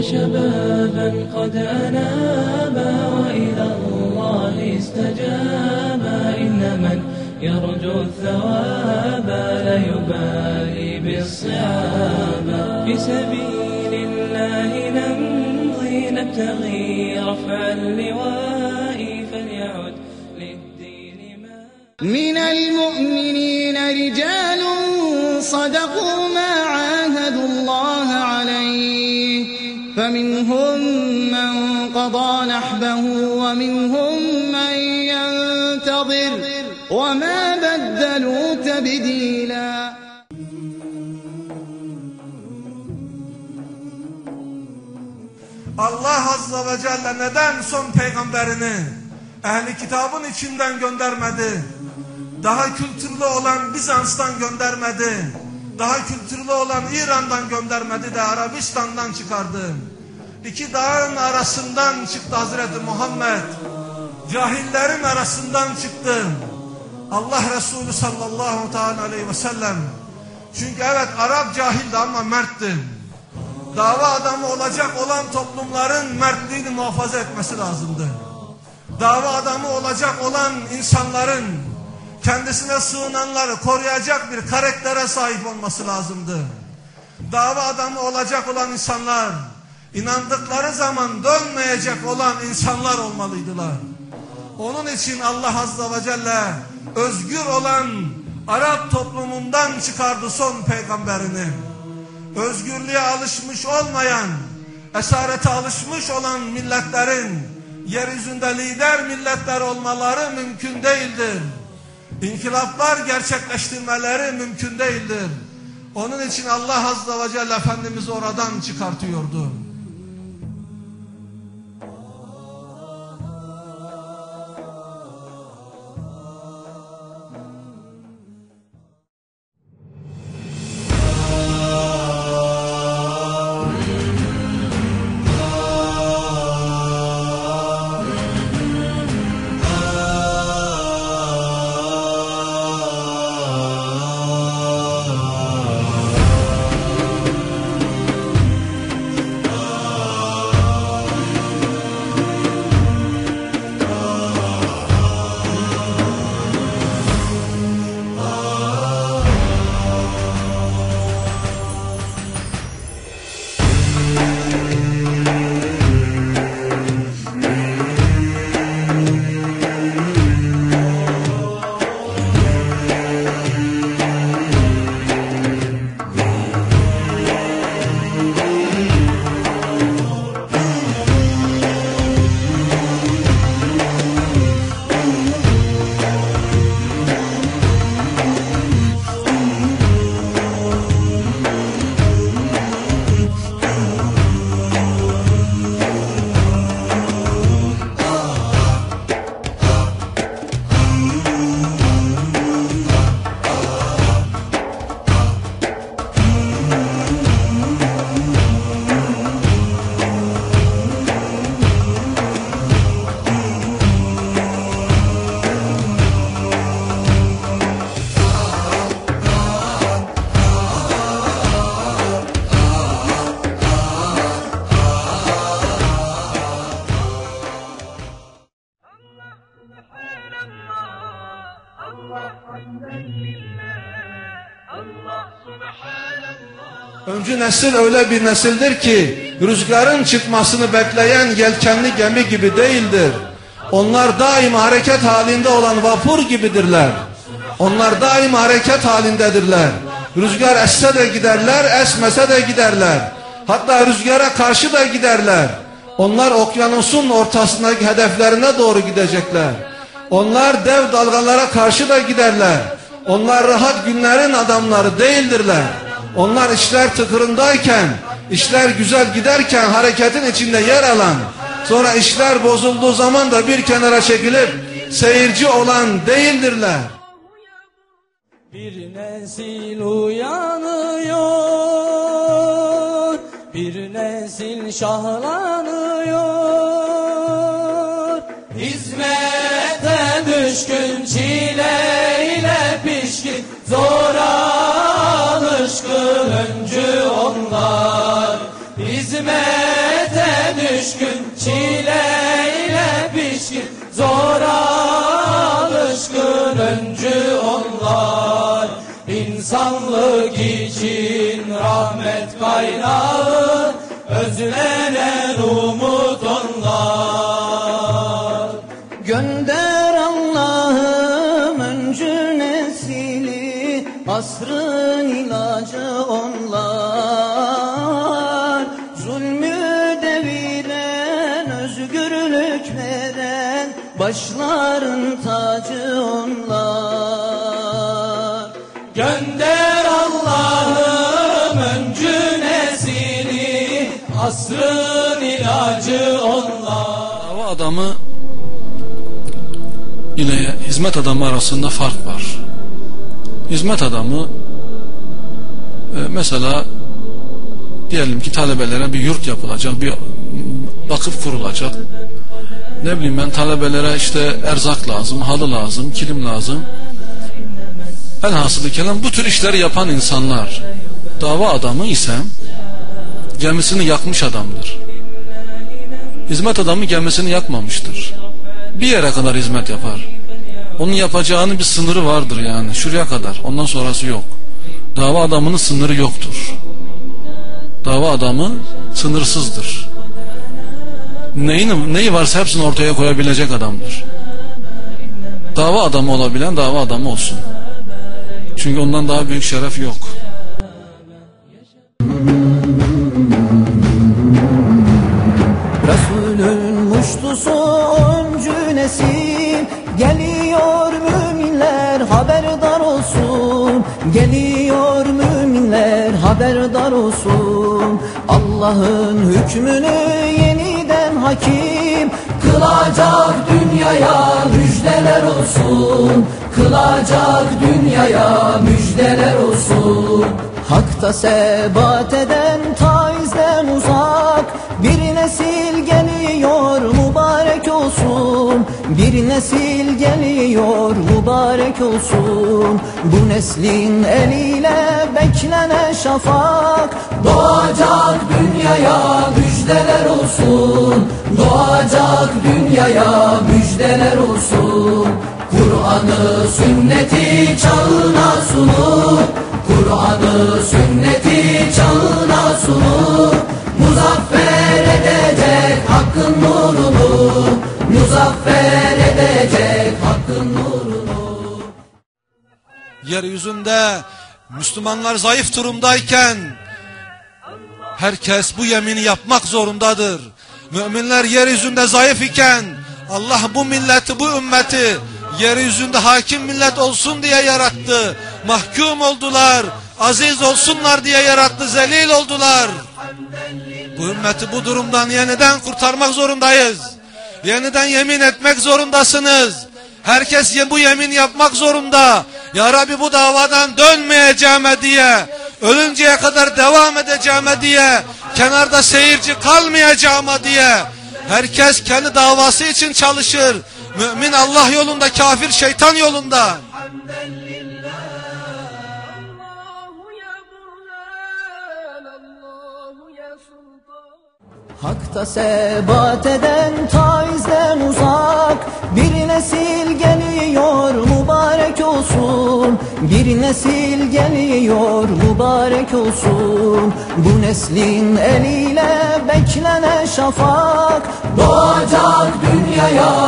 شبابا قد أنابا وإلى الله استجابا إن من يرجو الثواب لا يبالي بالصعاب في سبيل الله نمضي نبتغي رفع اللواء فليعد للدين ما من المؤمنين رجال صدقوا ما عاهدوا الله عليه فمنهم من قضى نحبه ومنهم من ينتظر وما بدلوا تبديلا. Allah Azze ve Celle neden son peygamberini ehli kitabın içinden göndermedi? Daha kültürlü olan Bizans'tan göndermedi. Daha kültürlü olan İran'dan göndermedi de Arabistan'dan çıkardı. İki dağın arasından çıktı Hazreti Muhammed. Cahillerin arasından çıktı Allah Resulü sallallahu aleyhi ve sellem. Çünkü evet Arap cahildi ama mertti. Dava adamı olacak olan toplumların mertliğini muhafaza etmesi lazımdı. Dava adamı olacak olan insanların kendisine sığınanları koruyacak bir karaktere sahip olması lazımdı. Dava adamı olacak olan insanlar inandıkları zaman dönmeyecek olan insanlar olmalıydılar. Onun için Allah Azze ve Celle özgür olan Arap toplumundan çıkardı son peygamberini. Özgürlüğe alışmış olmayan, esarete alışmış olan milletlerin yeryüzünde lider milletler olmaları mümkün değildir. İnkılaplar gerçekleştirmeleri mümkün değildir. Onun için Allah Azze ve Celle Efendimiz'i oradan çıkartıyordu. Öncü nesil öyle bir nesildir ki rüzgarın çıkmasını bekleyen yelkenli gemi gibi değildir. Onlar daima hareket halinde olan vapur gibidirler. Onlar daima hareket halindedirler. Rüzgar esse de giderler, esmese de giderler. Hatta rüzgara karşı da giderler. Onlar okyanusun ortasındaki hedeflerine doğru gidecekler. Onlar dev dalgalara karşı da giderler. Onlar rahat günlerin adamları değildirler. Onlar işler tıkırındayken, işler güzel giderken hareketin içinde yer alan, sonra işler bozulduğu zaman da bir kenara çekilip seyirci olan değildirler. Bir nesil uyanıyor, bir nesil şahlanıyor. Hizmete düşkün, çileyle pişkin, zora alışkın öncü onlar. Hizmet düşkün, çileyle pişkin, zora alışkın öncü onlar. İnsanlık için rahmet kaynağı, özlenen umut onlar. Gönder Allah'ım öncü nesili, asrın ilacı onlar. Zulmü deviren, özgürlük veren, başların tacı onlar. Gönder Allah'ım öncü nesili, asrın ilacı onlar. Dava adamı ile hizmet adamı arasında fark var. Hizmet adamı mesela diyelim ki talebelere bir yurt yapılacak, bir vakıf kurulacak. Ne bileyim ben, talebelere işte erzak lazım, halı lazım, kilim lazım. Elhasılı kelam bu tür işleri yapan insanlar. Dava adamı ise gemisini yakmış adamdır. Hizmet adamı gemisini yakmamıştır. Bir yere kadar hizmet yapar. Onun yapacağının bir sınırı vardır yani. Şuraya kadar. Ondan sonrası yok. Dava adamının sınırı yoktur. Dava adamı sınırsızdır. Neyi varsa hepsini ortaya koyabilecek adamdır. Dava adamı olabilen dava adamı olsun. Çünkü ondan daha büyük şeref yok. Resulün muştusu öncü nesil, geliyor müminler haberdar olsun. Geliyor müminler haberdar olsun. Allah'ın hükmünü yeniden hakim kılacak, dünyaya müjdeler olsun. Kılacak, dünyaya müjdeler olsun. Hak'ta sebat eden, taizden uzak bir nesil geliyor, mübarek olsun. Bir nesil geliyor, mübarek olsun. Bu neslin eliyle beklenen şafak doğacak, dünyaya müjdeler olsun. Doğacak, dünyaya müjdeler olsun. Kur'an'ı sünneti çağına sunup, Kur'an'ı sünneti çağına sunup, muzaffer edecek hakkın nurunu, muzaffer edecek hakkın nurunu. Yeryüzünde Müslümanlar zayıf durumdayken herkes bu yemini yapmak zorundadır. Müminler yeryüzünde zayıf iken Allah bu milleti, bu ümmeti yeryüzünde hakim millet olsun diye yarattı. Mahkum oldular, aziz olsunlar diye yarattı, zelil oldular. Bu ümmeti bu durumdan yeniden kurtarmak zorundayız. Yeniden yemin etmek zorundasınız. Herkes bu yemin yapmak zorunda. Ya Rabbi, bu davadan dönmeyeceğime diye, ölünceye kadar devam edeceğime diye, kenarda seyirci kalmayacağıma diye. Herkes kendi davası için çalışır. Mümin Allah yolunda, kafir şeytan yolunda. Hak'ta sebat eden, taizden uzak bir nesil geliyor, mübarek olsun. Bir nesil geliyor, mübarek olsun. Bu neslin eliyle beklenen şafak doğacak, dünyaya